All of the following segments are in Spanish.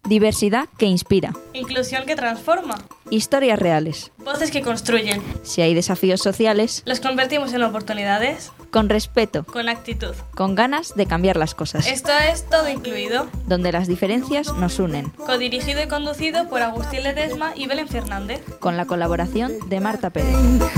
Diversidad que inspira. Inclusión que transforma. Historias reales. Voces que construyen. Si hay desafíos sociales, Los convertimos en oportunidades. con respeto, Con actitud. con ganas de cambiar las cosas. Esto es Todo Incluido. Donde las diferencias nos unen. Codirigido y conducido por Agustín Ledesma y Belén Fernández. Con la colaboración de Marta Pérez.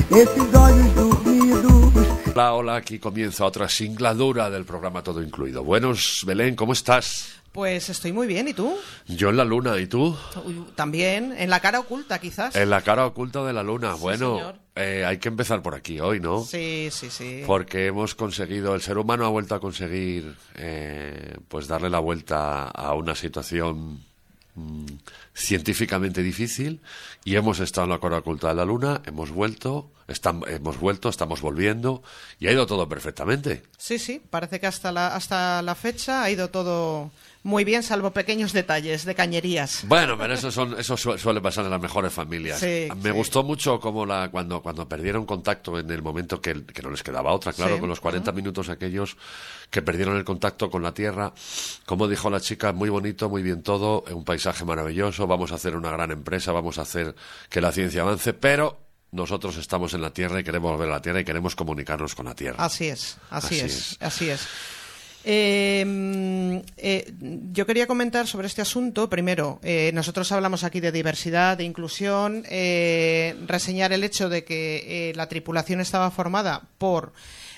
Hola, hola, aquí comienza otra singladura del programa Todo Incluido. Buenos, Belén, ¿cómo estás? Pues estoy muy bien, ¿y tú? Yo en la luna, ¿y tú? También, en la cara oculta quizás. En la cara oculta de la luna. Sí, Bueno, señor. hay que empezar por aquí hoy, ¿no? Sí. Porque hemos conseguido, el ser humano ha vuelto a conseguir, pues darle la vuelta a una situación científicamente difícil, y hemos estado en la cara oculta de la luna, hemos vuelto, estamos volviendo, y ha ido todo perfectamente. Sí, parece que hasta la fecha ha ido todo muy bien, salvo pequeños detalles de cañerías. Bueno, pero eso suele pasar en las mejores familias. Sí, Me sí. gustó mucho como cuando perdieron contacto en el momento que no les quedaba otra, claro, Sí. con los 40 minutos aquellos que perdieron el contacto con la Tierra, como dijo la chica, muy bonito, muy bien todo, un paisaje maravilloso, vamos a hacer una gran empresa, vamos a hacer que la ciencia avance, pero nosotros estamos en la Tierra y queremos volver a la Tierra y queremos comunicarnos con la Tierra. Así es. Yo quería comentar sobre este asunto. Primero, nosotros hablamos aquí de diversidad, de inclusión, reseñar el hecho de que la tripulación estaba formada por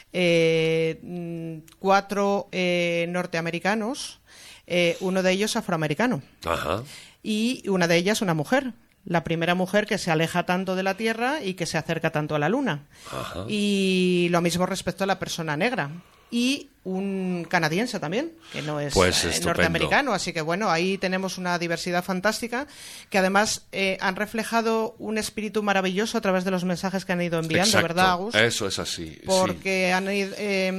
4 norteamericanos, uno de ellos afroamericano. Ajá. Y una de ellas una mujer. La primera mujer que se aleja tanto de la Tierra y que se acerca tanto a la Luna. Ajá. Y lo mismo respecto a la persona negra. Y un canadiense también, que no es Pues estupendo. norteamericano. Así que bueno, ahí tenemos una diversidad fantástica que además han reflejado un espíritu maravilloso a través de los mensajes que han ido enviando, Exacto. ¿verdad, Agus? Eso es así. Sí. Porque han ido,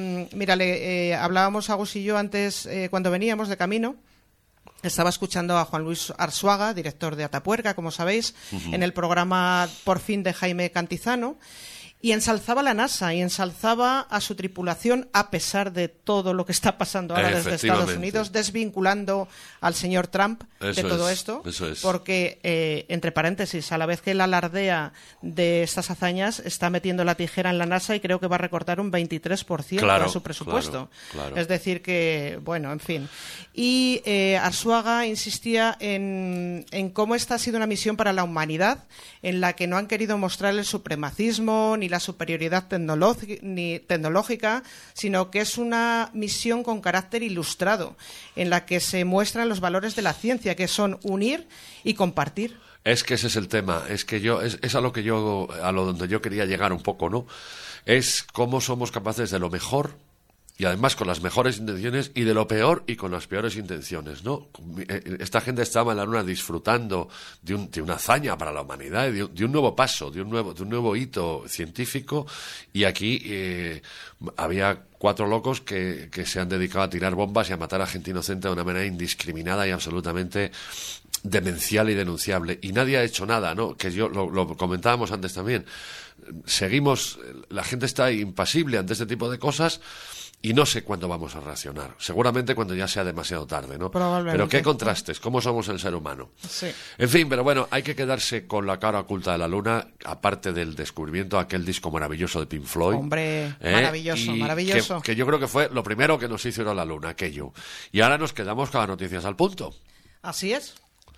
hablábamos Agus y yo antes, cuando veníamos de camino. Estaba escuchando a Juan Luis Arzuaga, director de Atapuerca, como sabéis, en el programa Por fin de Jaime Cantizano, y ensalzaba a la NASA y ensalzaba a su tripulación a pesar de todo lo que está pasando ahora desde Estados Unidos, desvinculando al señor Trump de todo esto, porque, entre paréntesis, a la vez que él alardea de estas hazañas, está metiendo la tijera en la NASA y creo que va a recortar un 23% de su presupuesto. Claro. Es decir que, bueno, en fin. Y Arzuaga insistía en cómo esta ha sido una misión para la humanidad, en la que no han querido mostrar el supremacismo ni la superioridad tecnológica, sino que es una misión con carácter ilustrado, en la que se muestran los valores de la ciencia, que son unir y compartir. Es que ese es el tema, es que es a lo donde yo quería llegar un poco, ¿no? Es cómo somos capaces de lo mejor, y además con las mejores intenciones, y de lo peor y con las peores intenciones, ¿no? Esta gente estaba en la Luna disfrutando de una hazaña para la humanidad, de un nuevo paso, de un nuevo hito científico, y aquí había 4 locos que se han dedicado a tirar bombas y a matar a gente inocente de una manera indiscriminada y absolutamente demencial y denunciable. Y nadie ha hecho nada, ¿no? Que lo comentábamos antes también. Seguimos, la gente está impasible ante este tipo de cosas. Y no sé cuándo vamos a reaccionar. Seguramente cuando ya sea demasiado tarde, ¿no? Probablemente. Pero qué contrastes, cómo somos el ser humano. Sí. En fin, pero bueno, hay que quedarse con la cara oculta de la Luna, aparte del descubrimiento de aquel disco maravilloso de Pink Floyd. Hombre, maravilloso, y maravilloso. Que yo creo que fue lo primero que nos hizo ir a la Luna, aquello. Y ahora nos quedamos con las noticias al punto. Así es.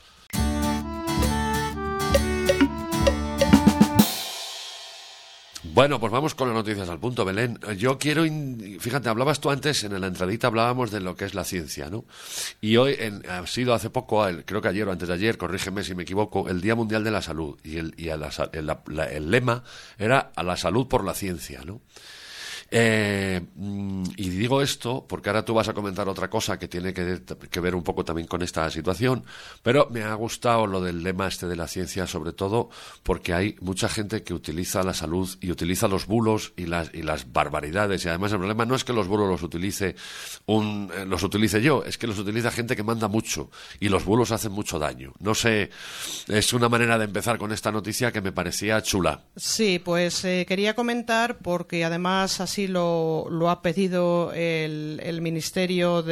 Bueno, pues vamos con las noticias al punto, Belén. Yo quiero, fíjate, hablabas tú antes, en la entradita hablábamos de lo que es la ciencia, ¿no? Y hoy ha sido hace poco, creo que ayer o antes de ayer, corrígeme si me equivoco, el Día Mundial de la Salud. Y el lema era a la salud por la ciencia, ¿no? Y digo esto porque ahora tú vas a comentar otra cosa que tiene que ver un poco también con esta situación, pero me ha gustado lo del lema este de la ciencia, sobre todo porque hay mucha gente que utiliza la salud y utiliza los bulos y las barbaridades, y además el problema no es que los bulos los utilice yo, es que los utiliza gente que manda mucho, y los bulos hacen mucho daño. No sé, es una manera de empezar con esta noticia que me parecía chula. Sí, pues quería comentar porque además así así lo ha pedido el Ministerio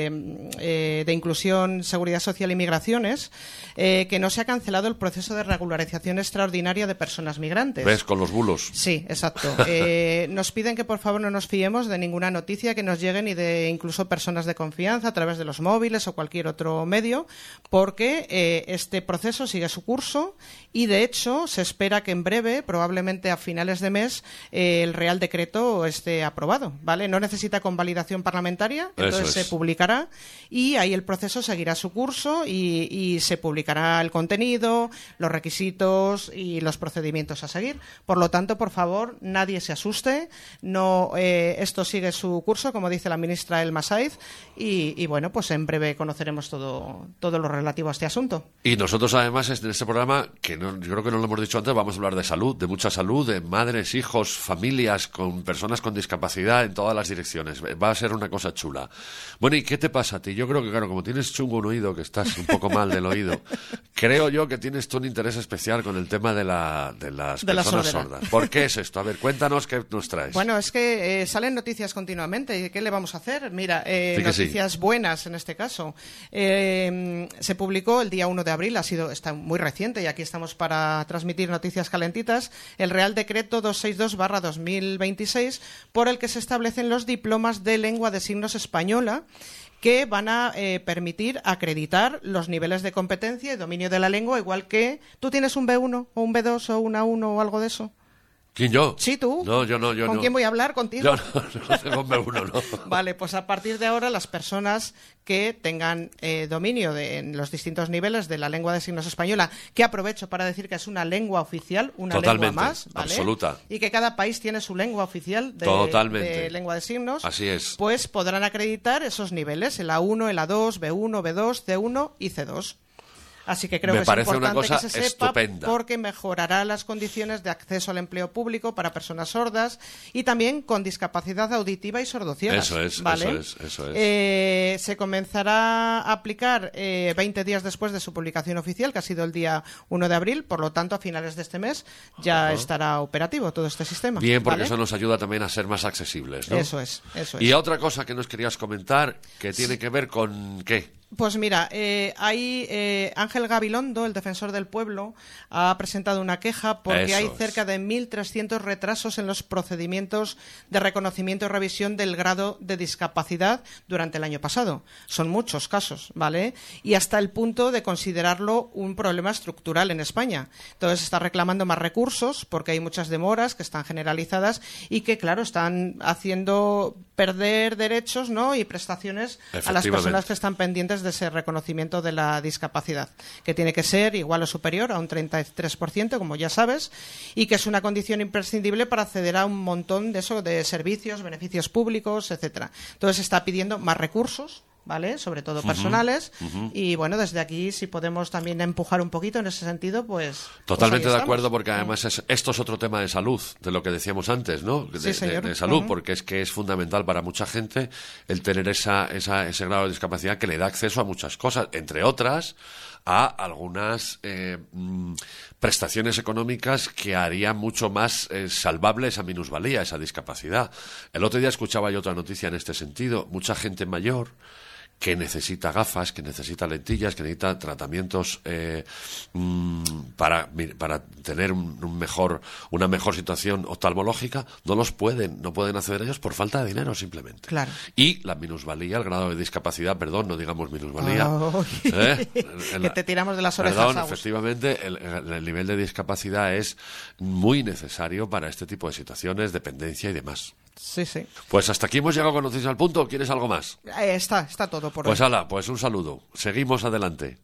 de Inclusión, Seguridad Social y Migraciones, que no se ha cancelado el proceso de regularización extraordinaria de personas migrantes. ¿Ves? Con los bulos. Sí, exacto. Nos piden que por favor no nos fiemos de ninguna noticia que nos llegue, ni de incluso personas de confianza a través de los móviles o cualquier otro medio, porque este proceso sigue su curso y de hecho se espera que en breve, probablemente a finales de mes, el Real Decreto esté aprobado, ¿vale? No necesita convalidación parlamentaria, entonces se publicará y ahí el proceso seguirá su curso y se publicará el contenido, los requisitos y los procedimientos a seguir. Por lo tanto, por favor, nadie se asuste, no, esto sigue su curso, como dice la ministra Elma Saiz, y bueno, pues en breve conoceremos todo lo relativo a este asunto. Y nosotros además en este programa, que yo creo que no lo hemos dicho antes, vamos a hablar de salud, de mucha salud, de madres, hijos, familias, con personas con discapacidad en todas las direcciones. Va a ser una cosa chula. Bueno, ¿y qué te pasa a ti? Yo creo que, claro, como tienes chungo un oído, que estás un poco mal del oído, creo yo que tienes tú un interés especial con el tema de las personas sordas. ¿Por qué es esto? A ver, cuéntanos qué nos traes. Bueno, es que salen noticias continuamente. ¿Y qué le vamos a hacer? Mira, noticias buenas en este caso. Se publicó el día 1 de abril, está muy reciente y aquí estamos para transmitir noticias calentitas, el Real Decreto 262/2026, por el que se establecen los diplomas de lengua de signos española, que van a permitir acreditar los niveles de competencia y dominio de la lengua, igual que tú tienes un B1 o un B2 o una 1 o algo de eso. ¿Quién, yo? Sí, tú. No, yo no. ¿Con quién voy a hablar? ¿Contigo? No tengo un B1, no. Vale, pues a partir de ahora las personas que tengan dominio en los distintos niveles de la lengua de signos española, que aprovecho para decir que es una lengua oficial, una Totalmente, lengua más, ¿vale? Absoluta. Y que cada país tiene su lengua oficial de lengua de signos. Así es. Pues podrán acreditar esos niveles, el A1, el A2, B1, B2, C1 y C2. Así que creo que es importante que se sepa, estupenda, porque mejorará las condiciones de acceso al empleo público para personas sordas y también con discapacidad auditiva y sordociegas. Eso es, ¿vale? eso es. Se comenzará a aplicar 20 días después de su publicación oficial, que ha sido el día 1 de abril, por lo tanto a finales de este mes ya estará operativo todo este sistema. Bien, porque ¿vale? Eso nos ayuda también a ser más accesibles, ¿no? Eso es. Y otra cosa que nos querías comentar, que tiene que ver con ¿qué? Pues mira, Ángel Gabilondo, el defensor del pueblo, ha presentado una queja porque hay cerca de 1.300 retrasos en los procedimientos de reconocimiento y revisión del grado de discapacidad durante el año pasado. Son muchos casos, ¿vale? Y hasta el punto de considerarlo un problema estructural en España. Entonces está reclamando más recursos porque hay muchas demoras que están generalizadas y que, claro, están haciendo perder derechos, ¿no?, y prestaciones a las personas que están pendientes de ese reconocimiento de la discapacidad, que tiene que ser igual o superior a un 33%, como ya sabes, y que es una condición imprescindible para acceder a un montón de servicios, beneficios públicos, etcétera. Entonces está pidiendo más recursos, ¿vale? Sobre todo personales. Y bueno, desde aquí, si podemos también empujar un poquito en ese sentido, pues. Totalmente pues de acuerdo, porque además esto es otro tema de salud, de lo que decíamos antes, ¿no? Sí, señor. De salud, porque es que es fundamental para mucha gente el tener ese grado de discapacidad que le da acceso a muchas cosas, entre otras a algunas prestaciones económicas que harían mucho más salvable esa minusvalía, esa discapacidad. El otro día escuchaba yo otra noticia en este sentido. Mucha gente mayor que necesita gafas, que necesita lentillas, que necesita tratamientos para tener una mejor situación oftalmológica, no pueden acceder a ellos por falta de dinero simplemente. Claro. Y la minusvalía, el grado de discapacidad, no digamos minusvalía. Que te tiramos de las orejas. Efectivamente, el nivel de discapacidad es muy necesario para este tipo de situaciones, dependencia y demás. Sí. Pues hasta aquí hemos llegado con Noticias al Punto. ¿Quieres algo más? Está todo por hoy. Pues hala, pues un saludo. Seguimos adelante.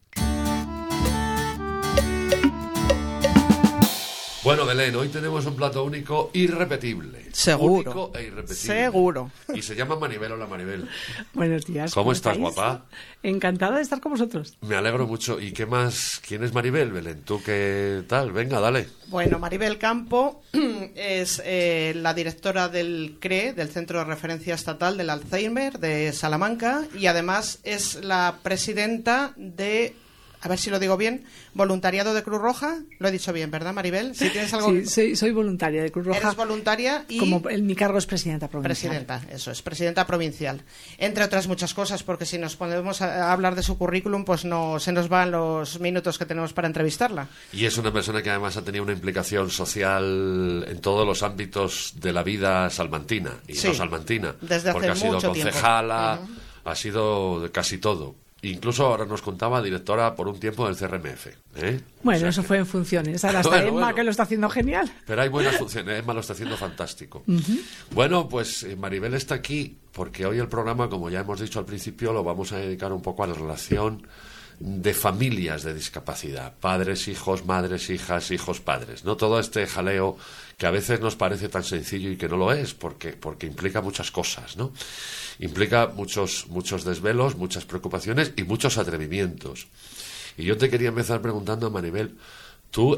Bueno, Belén, hoy tenemos un plato único irrepetible. Seguro. Único e irrepetible. Seguro. Y se llama Maribel. Hola, Maribel. Buenos días. ¿Cómo estás, guapa? Encantada de estar con vosotros. Me alegro mucho. ¿Y qué más? ¿Quién es Maribel, Belén? ¿Tú qué tal? Venga, dale. Bueno, Maribel Campo es la directora del CRE, del Centro de Referencia Estatal del Alzheimer de Salamanca, y además es la presidenta de a ver si lo digo bien, voluntariado de Cruz Roja. Lo he dicho bien, ¿verdad, Maribel? Si tienes algo... Sí, soy voluntaria de Cruz Roja. Eres voluntaria y... Como mi cargo es presidenta provincial. Presidenta, eso es, presidenta provincial. Entre otras muchas cosas, porque si nos ponemos a hablar de su currículum, pues no se nos van los minutos que tenemos para entrevistarla. Y es una persona que además ha tenido una implicación social en todos los ámbitos de la vida salmantina y Sí, no salmantina. desde hace porque ha sido mucho concejala, tiempo. ha sido de casi todo. Incluso ahora nos contaba directora por un tiempo del CRMF. ¿eh? Bueno, O sea eso que- fue en funciones. Ahora está Bueno, Emma, bueno. que lo está haciendo genial. Pero hay buenas funciones, Emma lo está haciendo fantástico. Bueno, pues Maribel está aquí porque hoy el programa, como ya hemos dicho al principio, lo vamos a dedicar un poco a la relación de familias de discapacidad. Padres, hijos, madres, hijas, hijos, padres. ¿No? Todo este jaleo que a veces nos parece tan sencillo y que no lo es, porque implica muchas cosas, ¿no? Implica muchos desvelos, muchas preocupaciones y muchos atrevimientos. Y yo te quería empezar preguntando, Maribel, tú,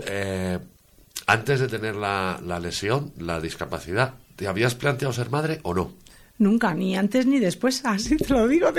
antes de tener la lesión, la discapacidad, ¿te habías planteado ser madre o no? Nunca, ni antes ni después, así te lo digo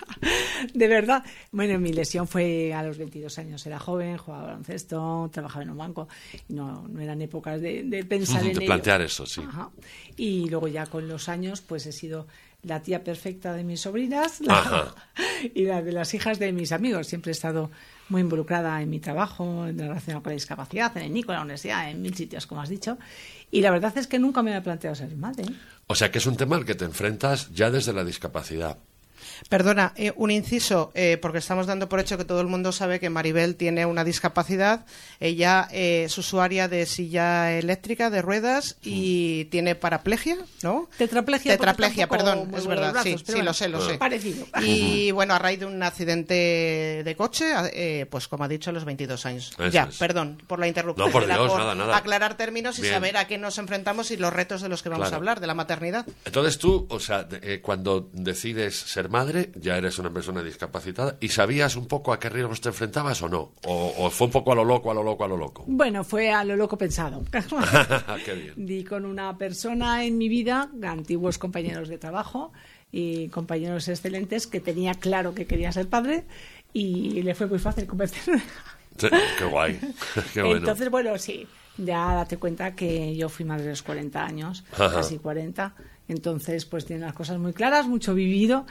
de verdad. Bueno, mi lesión fue a los 22 años, era joven, jugaba baloncesto, trabajaba en un banco, y no eran épocas de pensar en De ello. plantear eso, sí. Ajá. Y luego ya con los años, pues he sido la tía perfecta de mis sobrinas Ajá. y la de las hijas de mis amigos. Siempre he estado muy involucrada en mi trabajo, en relación con la discapacidad, en el NICO, en la universidad, en 1000 sitios, como has dicho. Y la verdad es que nunca me había planteado ser madre. O sea que es un tema al que te enfrentas ya desde la discapacidad. Perdona, un inciso, porque estamos dando por hecho que todo el mundo sabe que Maribel tiene una discapacidad. Ella es usuaria de silla eléctrica, de ruedas, y tiene paraplegia, ¿no? Tetraplegia. Tetraplegia, porque tampoco perdón, muevo es los verdad, brazos, sí, pero sí, bueno, lo sé. Parecido. Y bueno, a raíz de un accidente de coche, pues como ha dicho, a los 22 años. Eso Ya, es. perdón por la interrupción. No, por Era Dios, nada. aclarar términos y Bien. saber a qué nos enfrentamos y los retos de los que vamos Claro. a hablar, de la maternidad. Entonces tú, o sea, cuando decides ser madre, ya eres una persona discapacitada, ¿y sabías un poco a qué riesgos te enfrentabas o no? ¿O fue un poco a lo loco? Bueno, fue a lo loco pensado. Qué bien. Di con una persona en mi vida, antiguos compañeros de trabajo y compañeros excelentes, que tenía claro que quería ser padre y le fue muy fácil convencerme. Sí, qué guay. Qué bueno. Entonces, bueno, sí, ya date cuenta que yo fui madre a los 40 años, Ajá. casi 40. Entonces, pues tiene las cosas muy claras, mucho vivido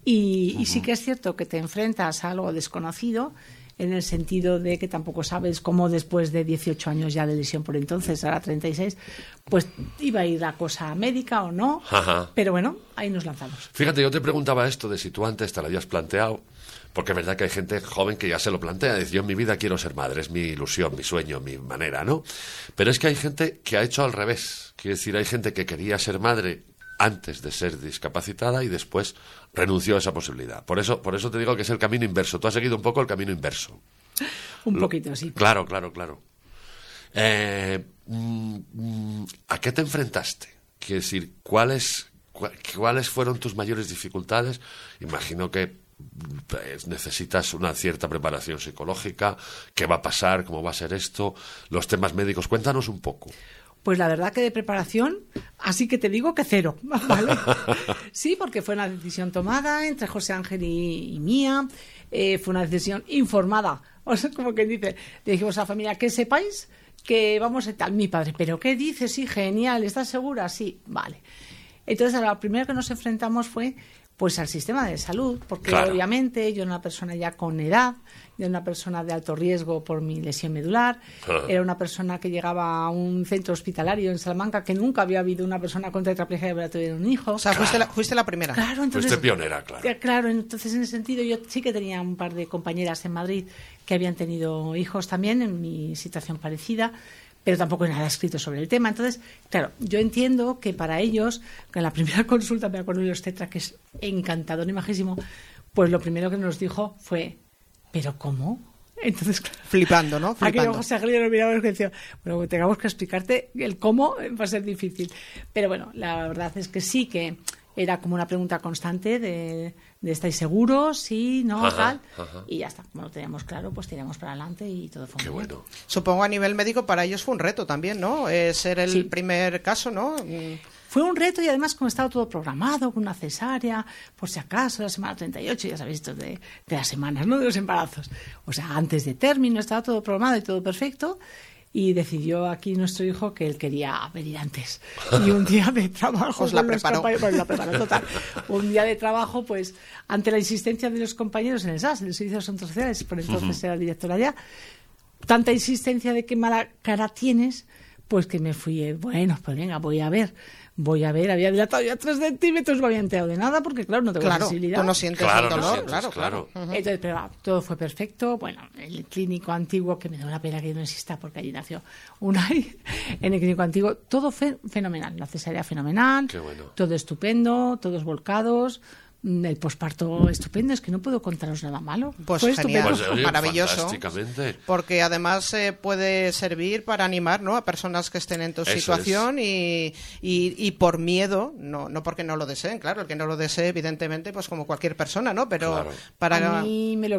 y sí que es cierto que te enfrentas a algo desconocido en el sentido de que tampoco sabes cómo después de 18 años ya de lesión por entonces, ahora 36, pues iba a ir la cosa médica o no, Ajá. pero bueno, ahí nos lanzamos. Fíjate, yo te preguntaba esto de si tú antes te lo habías planteado, porque es verdad que hay gente joven que ya se lo plantea, dice, yo en mi vida quiero ser madre, es mi ilusión, mi sueño, mi manera, ¿no? Pero es que hay gente que ha hecho al revés, quiere decir, hay gente que quería ser madre antes de ser discapacitada y después renunció a esa posibilidad. Por eso te digo que es el camino inverso. Tú has seguido un poco el camino inverso. Un poquito, sí. Claro. ¿A qué te enfrentaste? Quiero decir, ¿cuáles fueron tus mayores dificultades? Imagino que pues, necesitas una cierta preparación psicológica. ¿Qué va a pasar? ¿Cómo va a ser esto? Los temas médicos. Cuéntanos un poco. Pues la verdad que de preparación, así que te digo que cero, ¿vale? Sí, porque fue una decisión tomada entre José Ángel y mía, fue una decisión informada, o sea, como quien dice, le dijimos a la familia, que sepáis que vamos a tal, mi padre, ¿pero qué dices? Sí, genial, ¿estás segura? Sí, vale. Entonces, a lo primero que nos enfrentamos fue pues al sistema de salud, porque Claro. obviamente yo era una persona ya con edad, yo era una persona de alto riesgo por mi lesión medular, era una persona que llegaba a un centro hospitalario en Salamanca que nunca había habido una persona con tetraplegia que hubiera tenido un hijo. O sea, fuiste la primera. Claro, entonces, Fuiste pionera, claro. Claro, entonces en ese sentido yo sí que tenía un par de compañeras en Madrid que habían tenido hijos también en mi situación parecida, pero tampoco hay nada escrito sobre el tema. Entonces, claro, yo entiendo que para ellos, que en la primera consulta, me acuerdo de los tetra, que es encantador y majísimo, pues lo primero que nos dijo fue, ¿pero cómo? Entonces, claro, Flipando, ¿no? aquí Flipando. José Ángel y nos miramos y decía, bueno, tengamos que explicarte el cómo va a ser difícil. Pero bueno, la verdad es que sí que era como una pregunta constante de ¿estáis seguros? Sí, no, Ajá, tal. ajá. Y ya está, como lo teníamos claro, pues tiramos para adelante y todo fue Qué muy bien. bueno. Supongo a nivel médico para ellos fue un reto también, ¿no? Ser el Sí. primer caso, ¿no? fue un reto y además como estaba todo programado, con una cesárea, por si acaso, la semana 38, ya sabéis, esto de las semanas, ¿no? De los embarazos. O sea, antes de término, estaba todo programado y todo perfecto. Y decidió aquí nuestro hijo que él quería venir antes. Y un día de trabajo... Os la preparó. Pues la preparó, total. Un día de trabajo, pues, ante la insistencia de los compañeros en el SAS, en el Servicio de Asuntos Sociales, por entonces era directora ya, tanta insistencia de qué mala cara tienes, pues que me fui, bueno, pues venga, voy a ver, había dilatado ya 3 centímetros, no había enterado de nada, porque claro, no tengo sensibilidad. Tú no sientes el dolor, claro. Entonces, pero todo fue perfecto. Bueno, el clínico antiguo, que me da una pena que no exista porque allí nació Unai, en el clínico antiguo, todo fue fenomenal. La cesárea fenomenal, Qué bueno. todo estupendo, todos volcados. El posparto estupendo, es que no puedo contaros nada malo. Pues fue genial, estupendo. Pues, oye, maravilloso. fantásticamente. Porque además puede servir para animar, ¿no?, a personas que estén en tu Eso situación y por miedo, no porque no lo deseen, claro, el que no lo desee, evidentemente, pues como cualquier persona, ¿no? Pero Claro. para... A mí me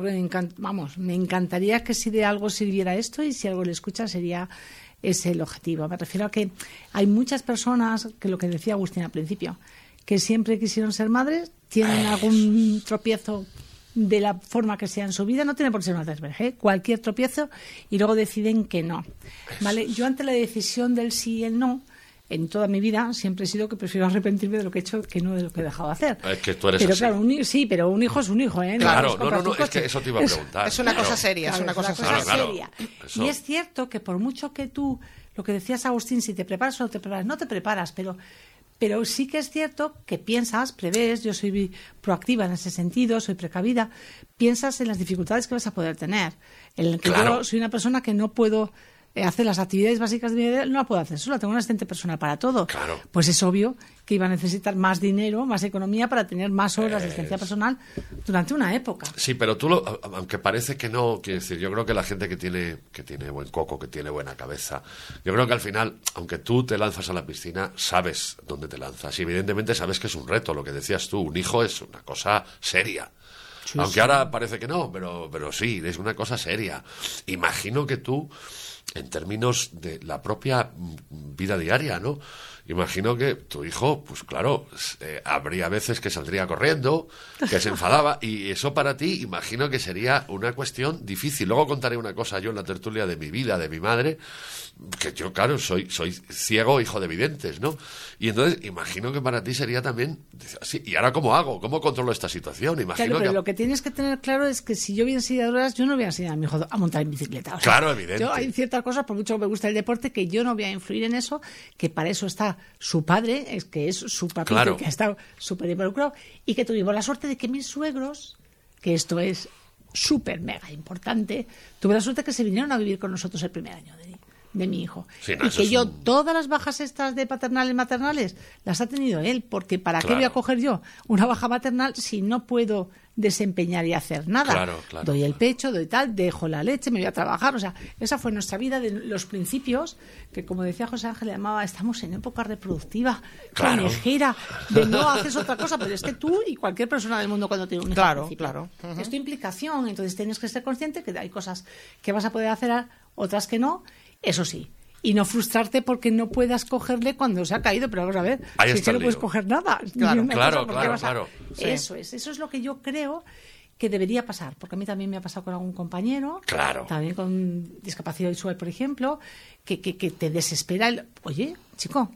encantaría que si de algo sirviera esto y si algo le escucha sería ese el objetivo. Me refiero a que hay muchas personas, que lo que decía Agustín al principio, que siempre quisieron ser madres, tienen algún tropiezo de la forma que sea en su vida, no tiene por qué ser una desverge, cualquier tropiezo, y luego deciden que no. ¿Vale? Yo ante la decisión del sí y el no, en toda mi vida siempre he sido que prefiero arrepentirme de lo que he hecho que no de lo que he dejado de hacer. Es que tú eres pero así. claro, pero un hijo es un hijo, ¿eh? Claro, puedes comprar tu es que coche. eso te iba a preguntar. Es una Claro. cosa seria, es una cosa seria. Claro. seria. Eso. Y es cierto que por mucho que tú, lo que decías Agustín, si te preparas o no te preparas, no te preparas, pero sí que es cierto que piensas, prevés, yo soy proactiva en ese sentido, soy precavida, piensas en las dificultades que vas a poder tener. En el que Claro. yo soy una persona que no puedo hacer las actividades básicas de mi vida, no la puedo hacer sola, tengo un asistente personal para todo. Claro. Pues es obvio que iba a necesitar más dinero, más economía para tener más horas de asistencia personal durante una época. Sí, pero tú, aunque parece que no, quiero decir, yo creo que la gente que tiene buen coco, que tiene buena cabeza, yo creo que al final, aunque tú te lanzas a la piscina, sabes dónde te lanzas. Y evidentemente sabes que es un reto, lo que decías tú, un hijo es una cosa seria. Sí, Aunque sí. ahora parece que no, pero sí, es una cosa seria. Imagino que tú, en términos de la propia vida diaria, ¿no? Imagino que tu hijo, pues claro, habría veces que saldría corriendo, que se enfadaba, y eso para ti, imagino que sería una cuestión difícil. Luego contaré una cosa yo en la tertulia de mi vida, de mi madre, que yo, claro, soy ciego, hijo de videntes, ¿no? Y entonces, imagino que para ti sería también, sí, ¿y ahora cómo hago? ¿Cómo controlo esta situación? Imagino Claro, pero que... lo que tienes que tener claro es que si yo voy en silla de ruedas, yo no voy a enseñar a mi hijo a montar en bicicleta. O sea, Claro, evidente. Yo hay ciertas cosas, por mucho que me gusta el deporte, que yo no voy a influir en eso, que para eso está su padre, es que es su papito, Claro. que ha estado súper involucrado, y que tuvimos la suerte de que mis suegros, que esto es súper mega importante, tuve la suerte que se vinieron a vivir con nosotros el primer año de mi hijo. Sí, no, y eso que es yo, un- todas las bajas estas de paternales, maternales, las ha tenido él, porque ¿para qué Claro. voy a coger yo una baja maternal si no puedo desempeñar y hacer nada? Claro, claro, Doy el claro. pecho, doy tal, dejo la leche, me voy a trabajar. O sea, esa fue nuestra vida de los principios, que como decía José Ángel, le llamaba, estamos en época reproductiva, Claro. conejera, de no haces otra cosa, pero es que tú y cualquier persona del mundo cuando tiene un hijo Claro, al principio, claro. Ujú. es tu implicación, entonces tienes que ser consciente que hay cosas que vas a poder hacer, otras que no, eso sí. Y no frustrarte porque no puedas cogerle cuando se ha caído, pero vamos a ver, Ahí si es está que no el puedes lío. coger nada. Claro, Ni una claro, cosa, ¿por qué claro, vas a- claro. Sí. Eso es lo que yo creo que debería pasar, porque a mí también me ha pasado con algún compañero, Claro. también con discapacidad visual, por ejemplo, que te desespera el, oye, chico,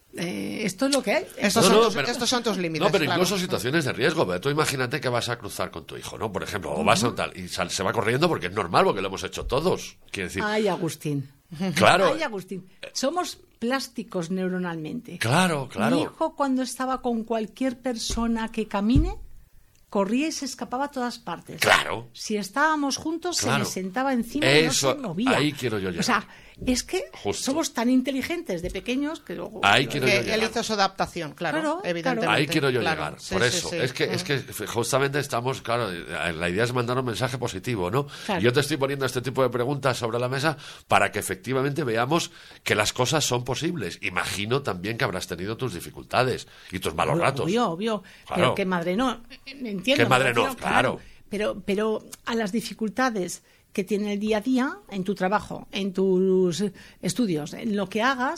esto es lo que hay. Estos, No, son no, tus, pero- estos son tus límites. No, pero claro. incluso situaciones de riesgo. Tú imagínate que vas a cruzar con tu hijo, ¿no? Por ejemplo, o vas a tal, y se va corriendo porque es normal, porque lo hemos hecho todos. Quiere decir, Ay, Agustín. claro, Ay, Agustín. Somos plásticos neuronalmente. claro, claro. Mi hijo, cuando estaba con cualquier persona que camine, corría y se escapaba a todas partes. Claro. Si estábamos juntos, Claro. se me sentaba encima y no Eso, se movía. ahí quiero yo llegar. O sea, es que Justo. somos tan inteligentes de pequeños que luego... Ahí quiero yo Que llegar. él hizo su adaptación, claro, Claro, evidentemente. Ahí quiero yo claro. llegar. Sí, Por sí, eso. sí. Es que justamente estamos, claro, la idea es mandar un mensaje positivo, ¿no? Claro. Yo te estoy poniendo este tipo de preguntas sobre la mesa para que efectivamente veamos que las cosas son posibles. Imagino también que habrás tenido tus dificultades y tus malos ratos. Obvio. Claro. Pero qué madre no. Entiendo. Qué madre me refiero, no, claro. Pero a las dificultades que tiene el día a día, en tu trabajo, en tus estudios, en lo que hagas,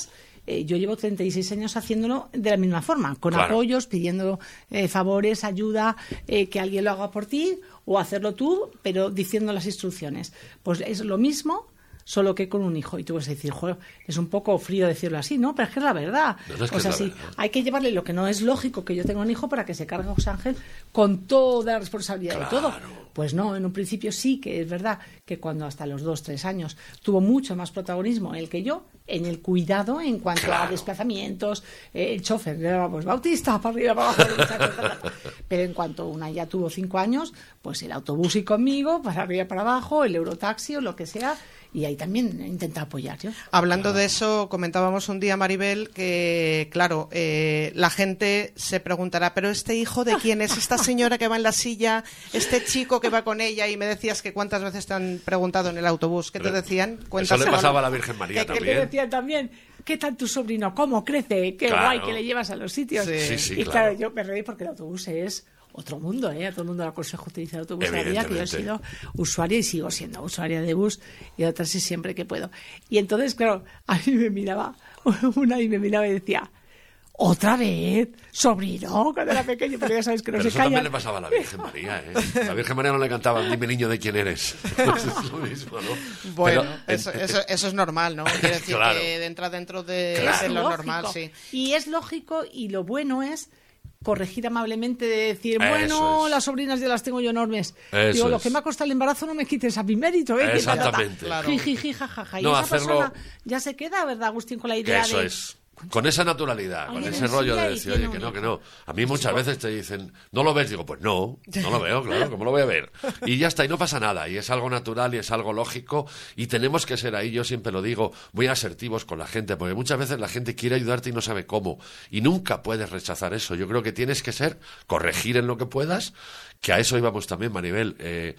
yo llevo 36 años haciéndolo de la misma forma, con Claro. apoyos, pidiendo favores, ayuda, que alguien lo haga por ti o hacerlo tú, pero diciendo las instrucciones. Pues es lo mismo, solo que con un hijo. Y tú vas a decir, joder, es un poco frío decirlo así, ¿no? Pero es que es la verdad. No, es que O sea, es la sí, verdad. hay que llevarle lo que no es lógico que yo tenga un hijo para que se cargue José Ángel con toda la responsabilidad de todo. Pues no, en un principio sí que es verdad que cuando hasta los 2, 3 años tuvo mucho más protagonismo él que yo en el cuidado en cuanto a desplazamientos, el chofer era pues Bautista, para arriba, para abajo, muchacho, pero en cuanto una ya tuvo 5 años, pues el autobús y conmigo, para arriba, para abajo, el Eurotaxi o lo que sea, y ahí también intenta apoyar yo. Hablando de eso, comentábamos un día, Maribel, que, claro, la gente se preguntará, ¿pero este hijo de quién es? ¿Esta señora que va en la silla? ¿Este chico que va con ella? Y me decías que cuántas veces te han preguntado en el autobús. ¿Qué te decían? Eso le pasaba a la Virgen María Que te también. decían también, ¿qué tal tu sobrino? ¿Cómo crece? Qué Claro. guay que le llevas a los sitios. Sí. Sí, Y claro. claro, yo me reí porque el autobús es otro mundo, ¿eh? A todo el mundo le aconsejo utilizar el autobús a la vida, que yo he sido usuaria y sigo siendo usuaria de bus y de taxi siempre que puedo. Y entonces, claro, a mí me miraba una y me miraba y decía, ¿otra vez? ¿Sobrino? Cuando era pequeño, pero ya sabes que no Pero se eso también callan. le pasaba a la Virgen María, ¿eh? La Virgen María no le cantaba, dime niño de quién eres. Pues es lo mismo, ¿no? Bueno, Pero, eso es normal, ¿no? Quiere decir Claro. que entra dentro de, Claro. de lo Lógico. normal, sí. Y es lógico, y lo bueno es corregir amablemente, de decir, Eso bueno, es. las sobrinas ya las tengo yo enormes. Eso Digo, lo es. que me ha costado el embarazo no me quites a mi mérito, ¿eh? Exactamente. Claro. Jijiji, jajaja. Y No, esa hacerlo- persona ya se queda, ¿verdad, Agustín, con la Que idea eso de... es. Con esa naturalidad, con Oye, ese ven, rollo sí, de ahí decir, tiene oye, un que hijo. no. A mí muchas veces te dicen, ¿no lo ves? Digo, pues no lo veo, claro, ¿cómo lo voy a ver? Y ya está, y no pasa nada, y es algo natural y es algo lógico, y tenemos que ser ahí, yo siempre lo digo, muy asertivos con la gente, porque muchas veces la gente quiere ayudarte y no sabe cómo, y nunca puedes rechazar eso. Yo creo que tienes que corregir en lo que puedas, que a eso íbamos también, Maribel.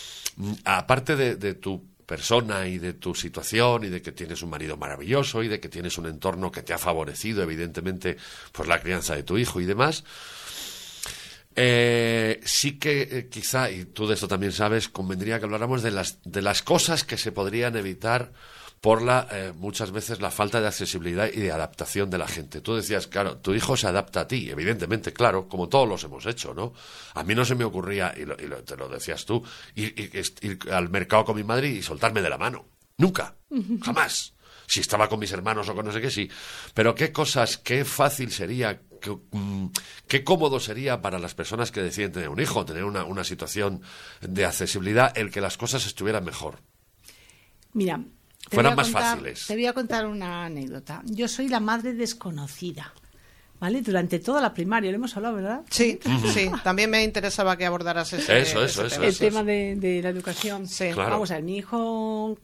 Aparte de tu persona y de tu situación y de que tienes un marido maravilloso y de que tienes un entorno que te ha favorecido, evidentemente, pues la crianza de tu hijo y demás, sí que quizá, y tú de esto también sabes, convendría que habláramos de las cosas que se podrían evitar por muchas veces la falta de accesibilidad y de adaptación de la gente. Tú decías, claro, tu hijo se adapta a ti, evidentemente, claro, como todos los hemos hecho, ¿no? A mí no se me ocurría, te lo decías tú, ir al mercado con mi madre y soltarme de la mano. Nunca, jamás. Si estaba con mis hermanos o con no sé qué, sí. Pero qué fácil sería, qué cómodo sería para las personas que deciden tener un hijo, tener una situación de accesibilidad, el que las cosas estuvieran mejor. Mira, Fueran más fáciles. Te voy a contar una anécdota. Yo soy la madre desconocida, ¿vale? Durante toda la primaria, lo hemos hablado, ¿verdad? Sí, sí. También me interesaba que abordaras ese tema. El tema de la educación. Sí. Claro. Vamos a ver, mi hijo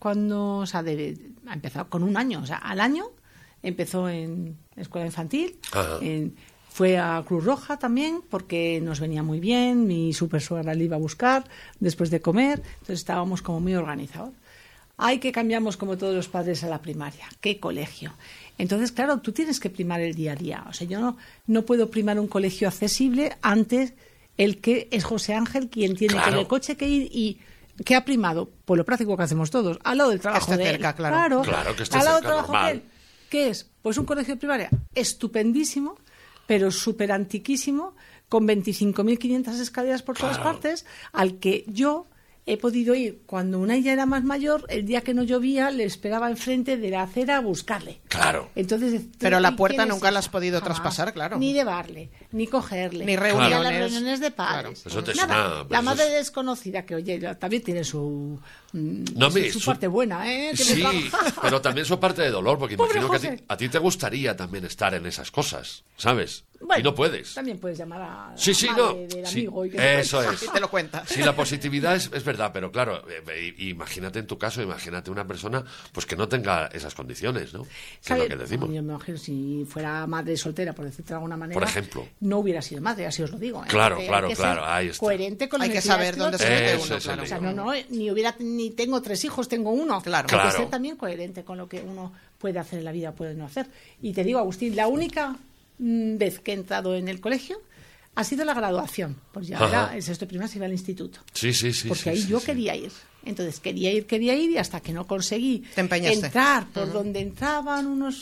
ha empezado con 1 año, o sea, al año empezó en escuela infantil, Ajá. fue a Cruz Roja también porque nos venía muy bien, mi super suegra le iba a buscar después de comer, entonces estábamos como muy organizados. Hay que cambiamos como todos los padres a la primaria. ¿Qué colegio? Entonces, claro, tú tienes que primar el día a día. O sea, yo no puedo primar un colegio accesible antes el que es José Ángel quien tiene Claro. con el coche que ir y ¿qué ha primado? Pues lo práctico que hacemos todos, al lado del trabajo Que esté de él. cerca, claro. Claro, que esté al lado cerca, del trabajo normal. de él. ¿Qué es? Pues un colegio de primaria estupendísimo, pero súper antiquísimo, con 25.500 escaleras por todas Claro. partes, al que yo he podido ir cuando una ya era más mayor, el día que no llovía, le esperaba enfrente de la acera a buscarle. Claro. Entonces, Pero la ¿y puerta quién es esa? nunca la has podido Jamás. traspasar, claro. Ni llevarle, ni cogerle. Ni a reuniones. las reuniones de padres. Eso te Nada. suena, pero La eso madre es- desconocida, que oye, también tiene su Su parte buena, ¿eh? Tiene Sí, trabajo. pero también su parte de dolor, porque Pobre imagino que José. a ti te gustaría también estar en esas cosas, ¿sabes? Bueno, y no puedes. También puedes llamar a la Sí, sí, madre no. del Sí, amigo. Y que eso es. Sí, te lo cuenta. Sí, la positividad es verdad, pero claro, imagínate en tu caso, imagínate una persona pues que no tenga esas condiciones, ¿no? Que es ¿Sabe? lo que decimos. Yo me imagino si fuera madre soltera, por decirlo de alguna manera. Por ejemplo. No hubiera sido madre, así os lo digo. Claro, Porque claro, hay que claro, ser ahí está. coherente con las Hay que necesidades saber dónde otro se mete Ese uno, es el claro. O sea, ni tengo 3 hijos, tengo 1. Claro. Hay que Claro. ser también coherente con lo que uno puede hacer en la vida, puede no hacer. Y te digo, Agustín, la única vez que he entrado en el colegio ha sido la graduación. Pues ya Ajá. era el sexto de primaria, se iba al instituto. Sí, sí, sí. Porque sí, ahí sí, yo sí. quería ir. Entonces quería ir y hasta que no conseguí Te empeñaste. entrar por donde entraban unos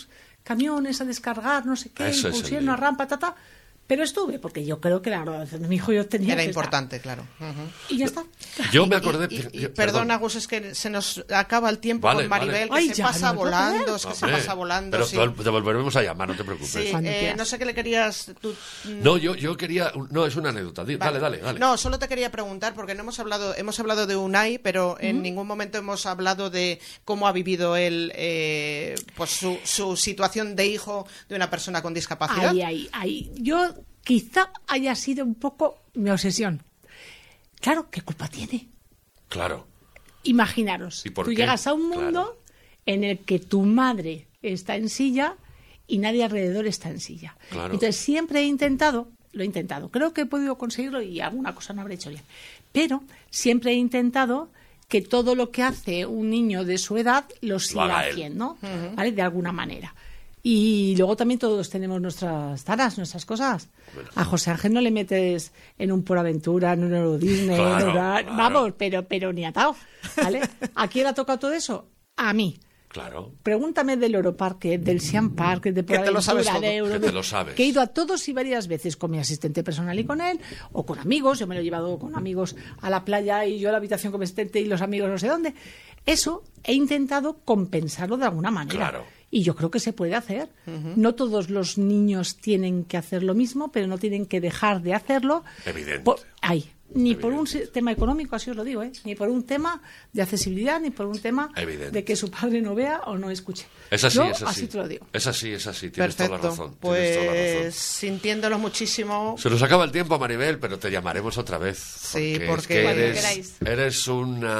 camiones a descargar, no sé qué, Eso y es el pusieron lío. una rampa, pero estuve, porque yo creo que la graduación de mi hijo yo tenía Era que estar. importante, claro. Ujú. Y ya está. Yo me acordé... Perdona, Gus, es que se nos acaba el tiempo Vale, con Maribel, vale. que Ay, se ya, pasa no me puedo volando, creer. es que Hombre, se pasa volando. pero sí. te volveremos a llamar, no te preocupes. Sí, Cuando quieras. no sé qué le querías tú. No, yo quería... No, es una anécdota. Dale. No, solo te quería preguntar, porque no hemos hablado de Unai, pero en ningún momento hemos hablado de cómo ha vivido él pues su situación de hijo de una persona con discapacidad. Ahí. Yo quizá haya sido un poco mi obsesión. Claro, ¿qué culpa tiene? Claro. Imaginaros, ¿Y por tú qué? llegas a un mundo en el que tu madre está en silla y nadie alrededor está en silla. Claro. Entonces siempre lo he intentado, creo que he podido conseguirlo y alguna cosa no habré hecho bien, pero siempre he intentado que todo lo que hace un niño de su edad lo siga haga él. haciendo, ¿vale? De alguna manera. Y luego también todos tenemos nuestras taras, nuestras cosas. A José Ángel no le metes en un Por Aventura, en un Euro Disney, Claro. vamos, pero ni atado, ¿vale? ¿A quién le ha tocado todo eso? A mí. Claro. Pregúntame del Europarque, del Siam Park, de Por Que te lo sabes Aventura, todo. de Euro... Que te lo sabes. Que he ido a todos y varias veces con mi asistente personal y con él, o con amigos. Yo me lo he llevado con amigos a la playa y yo a la habitación con mi asistente y los amigos no sé dónde. Eso he intentado compensarlo de alguna manera. Claro. Y yo creo que se puede hacer. No todos los niños tienen que hacer lo mismo, pero no tienen que dejar de hacerlo. Evidente. Ni por un Evidente. tema económico, así os lo digo, ni por un tema de accesibilidad, ni por un tema Evidente. de que su padre no vea o no escuche. Es así, Yo es así. así te lo digo. Es así. Tienes toda la Perfecto. razón. Pues Tienes toda la razón. sintiéndolo muchísimo. Se nos acaba el tiempo, Maribel, pero te llamaremos otra vez. Sí, es porque- que Cuando eres, queráis. eres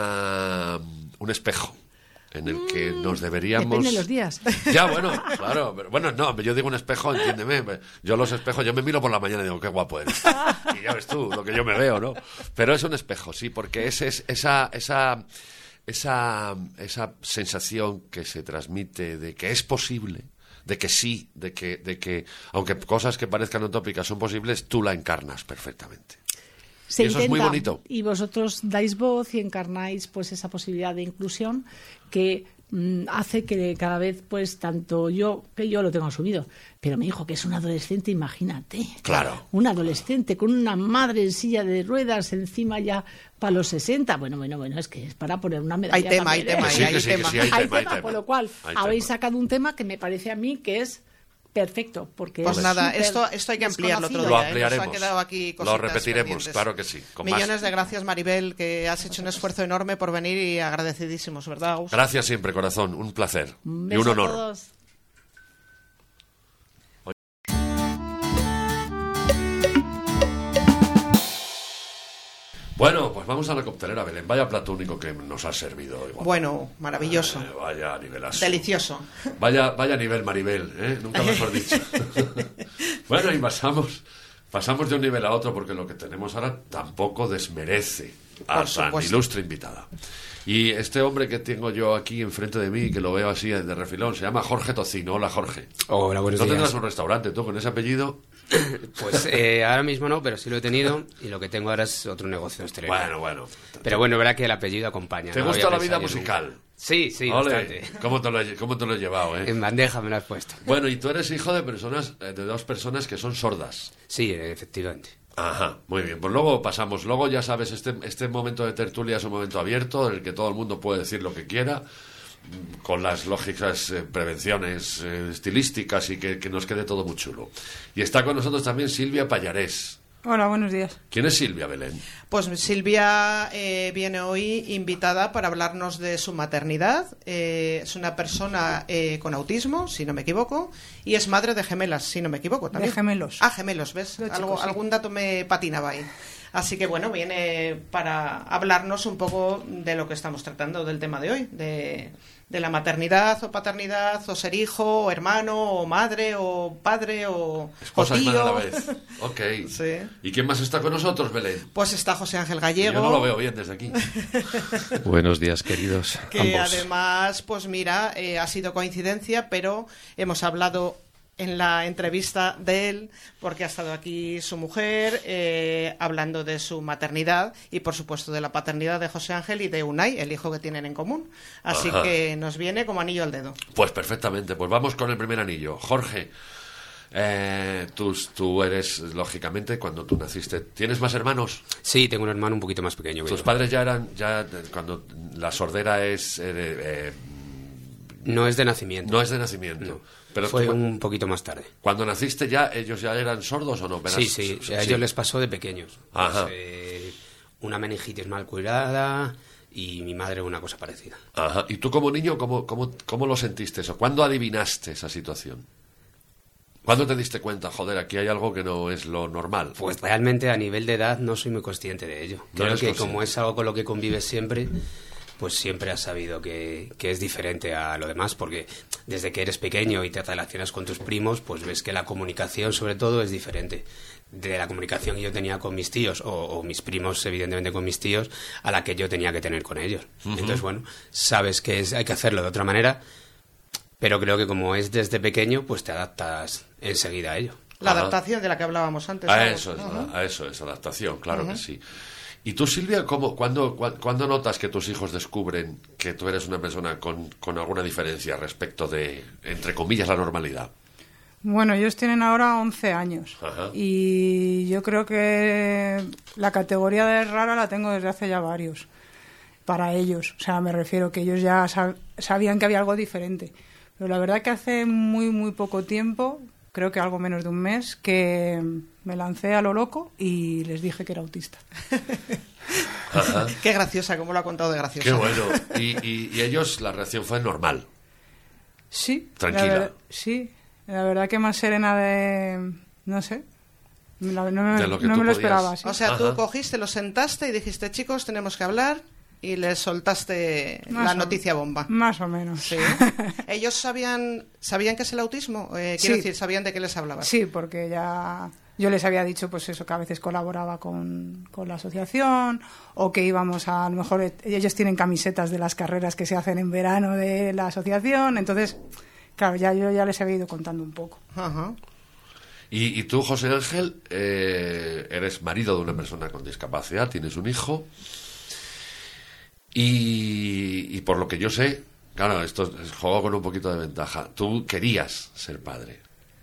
un espejo en el que nos deberíamos... Depende de los días. Ya, bueno, claro. Pero, bueno, no, yo digo un espejo, entiéndeme. Yo los espejos, yo me miro por la mañana y digo, qué guapo eres. Y ya ves tú, lo que yo me veo, ¿no? Pero es un espejo, sí, porque es esa sensación que se transmite de que es posible, de que sí, de que aunque cosas que parezcan utópicas son posibles, tú la encarnas perfectamente. Se Y eso es muy intenta, bonito. y vosotros dais voz y encarnáis pues esa posibilidad de inclusión que hace que cada vez pues tanto yo, que yo lo tengo asumido, pero mi hijo que es un adolescente, imagínate. Claro. Un adolescente con una madre en silla de ruedas encima ya para los 60. Bueno, es que es para poner una medalla. Hay tema, hay también, tema, ¿eh? Sí, hay que sí, tema. que sí, hay Hay tema, hay tema, tema. por lo cual Hay habéis tema. sacado un tema que me parece a mí que es perfecto, porque Pues es nada, súper esto hay que ampliarlo otro desconocido. día. Lo ampliaremos. Nos ha quedado aquí Lo cositas repetiremos, pendientes. claro que sí, con Millones más. de gracias, Maribel, que has hecho un esfuerzo enorme por venir y agradecidísimos, ¿verdad, Gus? Gracias siempre, corazón. Un placer. Un Y beso un a honor. todos. Bueno, pues vamos a la coctelera, Belén. Vaya plato único que nos has servido. Igual. Bueno, maravilloso. Vaya nivelazo. Delicioso. Vaya nivel, Maribel, ¿eh? Nunca mejor dicho. Bueno, y pasamos de un nivel a otro porque lo que tenemos ahora tampoco desmerece a Por tan supuesto. ilustre invitada. Y este hombre que tengo yo aquí enfrente de mí, que lo veo así de refilón, se llama Jorge Tocino. Hola, Jorge. Hola, buenos ¿No días. tendrás un restaurante tú con ese apellido? Pues ahora mismo no, pero sí lo he tenido y lo que tengo ahora es otro negocio hostelero. Bueno. Pero bueno, verá que el apellido acompaña. ¿Te ¿no? gusta Había la vida pensado yo musical? nunca. Sí, Ole, bastante. ¿Cómo te lo he llevado, eh? En bandeja me lo has puesto. Bueno, y tú eres hijo de dos personas que son sordas. Sí, efectivamente. Ajá, muy bien. Pues luego pasamos. Luego ya sabes, este momento de tertulia es un momento abierto en el que todo el mundo puede decir lo que quiera, con las lógicas prevenciones estilísticas y que nos quede todo muy chulo. Y está con nosotros también Silvia Pallarés. Hola, buenos días. ¿Quién es Silvia, Belén? Pues Silvia viene hoy invitada para hablarnos de su maternidad. Es una persona con autismo, si no me equivoco, y es madre de gemelas, si no me equivoco también. De gemelos. Ah, gemelos, ¿ves? De chicos, sí. Algún dato me patinaba ahí. Así que bueno, viene para hablarnos un poco de lo que estamos tratando del tema de hoy, de la maternidad o paternidad, o ser hijo, o hermano, o madre, o padre, o Esposa y madre a la tío. vez. Ok. Sí. ¿Y quién más está con nosotros, Belén? Pues está José Ángel Yo Gallego. no lo veo bien desde aquí. Buenos días, queridos. Que ambos. además, pues mira, ha sido coincidencia, pero hemos hablado en la entrevista de él, porque ha estado aquí su mujer hablando de su maternidad y, por supuesto, de la paternidad de José Ángel y de Unai, el hijo que tienen en común. Así que nos viene como anillo al dedo. Pues perfectamente, pues vamos con el primer anillo. Jorge, tú eres, lógicamente, cuando tú naciste, ¿tienes más hermanos? Sí, tengo un hermano un poquito más pequeño que ¿Tus yo. padres cuando la sordera es... No es de nacimiento. No es de nacimiento. No. Pero fue un poquito más tarde. Cuando naciste ellos ya eran sordos o no? Sí, a ellos les pasó de pequeños. Ajá. Pues, una meningitis mal cuidada y mi madre una cosa parecida. Ajá. ¿Y tú como niño cómo lo sentiste eso? ¿Cuándo adivinaste esa situación? ¿Cuándo te diste cuenta, joder, aquí hay algo que no es lo normal? Pues realmente a nivel de edad no soy muy consciente de ello. Creo que como es algo con lo que convives siempre, pues siempre has sabido que es diferente a lo demás, porque desde que eres pequeño y te relacionas con tus primos, pues ves que la comunicación sobre todo es diferente de la comunicación que yo tenía con mis tíos o mis primos, evidentemente con mis tíos, a la que yo tenía que tener con ellos. Entonces, bueno, sabes que hay que hacerlo de otra manera, pero creo que como es desde pequeño, pues te adaptas enseguida a ello. La adaptación de la que hablábamos antes. A eso es adaptación, claro que sí. ¿Y tú, Silvia, cuándo notas que tus hijos descubren que tú eres una persona con alguna diferencia respecto de, entre comillas, la normalidad? Bueno, ellos tienen ahora 11 años. Ajá. Y yo creo que la categoría de rara la tengo desde hace ya varios, para ellos. O sea, me refiero que ellos ya sabían que había algo diferente. Pero la verdad que hace muy, muy poco tiempo, creo que algo menos de un mes, que me lancé a lo loco y les dije que era autista. Ajá. Qué graciosa, cómo lo ha contado de graciosa. Qué bueno. Y ellos, la reacción fue normal. Sí. Tranquila. La verdad que más serena de... no sé. No me lo esperaba. Sí. O sea, tú cogiste, los sentaste y dijiste, chicos, tenemos que hablar... Y les soltaste la noticia bomba. Más o menos. Sí. ¿Ellos sabían que es el autismo? Quiero decir, ¿sabían de qué les hablabas? Sí, porque ya yo les había dicho pues eso, que a veces colaboraba con la asociación, o que íbamos a lo mejor ellos tienen camisetas de las carreras que se hacen en verano de la asociación, entonces, claro, yo ya les había ido contando un poco. Ajá. Y tú, José Ángel, eres marido de una persona con discapacidad, tienes un hijo... Y por lo que yo sé, claro, esto juego con un poquito de ventaja. Tú querías ser padre.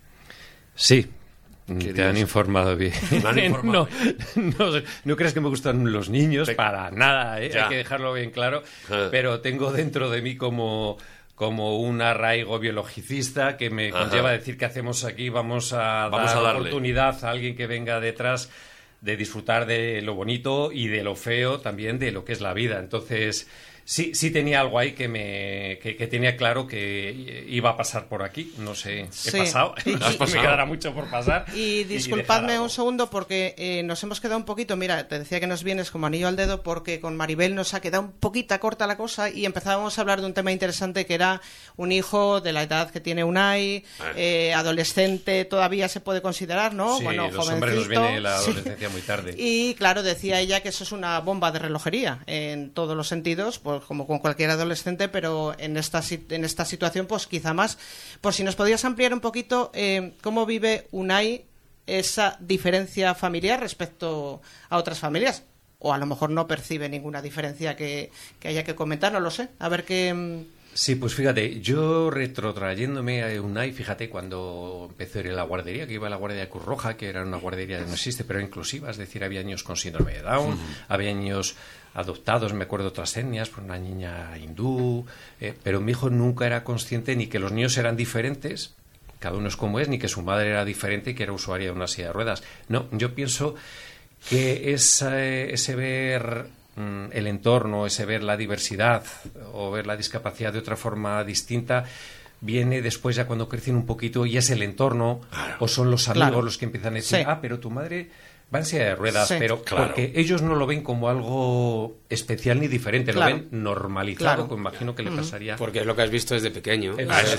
Sí, te han informado bien. ¿Me han informado bien? No creas que me gustan los niños, para nada, ¿eh? Hay que dejarlo bien claro. Pero tengo dentro de mí como un arraigo biologicista que me conlleva a decir que hacemos aquí, vamos a dar oportunidad a alguien que venga detrás de disfrutar de lo bonito y de lo feo también de lo que es la vida. Entonces, sí tenía algo ahí que tenía claro que iba a pasar por aquí. No sé, he pasado. Me quedará mucho por pasar. Y disculpadme un segundo porque nos hemos quedado un poquito, mira, te decía que nos vienes como anillo al dedo porque con Maribel nos ha quedado un poquito corta la cosa y empezábamos a hablar de un tema interesante que era un hijo de la edad que tiene Unai, adolescente todavía se puede considerar, ¿no? Sí, bueno, los jovencito. hombres nos viene la adolescencia muy tarde. Y claro, decía ella que eso es una bomba de relojería en todos los sentidos, pues como con cualquier adolescente, pero en esta situación pues quizá más. Por si nos podías ampliar un poquito cómo vive Unai esa diferencia familiar respecto a otras familias, o a lo mejor no percibe ninguna diferencia que haya que comentar, no lo sé, a ver qué... Sí, pues fíjate, yo retrotrayéndome a Unai, fíjate, cuando empecé a ir a la guardería, que iba a la guardería de Cruz Roja, que era una guardería que no existe, pero inclusiva, es decir, había niños con síndrome de Down, había niños adoptados, me acuerdo, otras etnias, por una niña hindú, pero mi hijo nunca era consciente ni que los niños eran diferentes, cada uno es como es, ni que su madre era diferente y que era usuaria de una silla de ruedas. No, yo pienso que ese ver el entorno, ese ver la diversidad o ver la discapacidad de otra forma distinta, viene después ya cuando crecen un poquito y es el entorno o son los amigos los que empiezan a decir, pero tu madre va en silla de ruedas, pero porque ellos no lo ven como algo especial ni diferente, lo ven normalizado, que imagino que le pasaría. Porque es lo que has visto desde pequeño.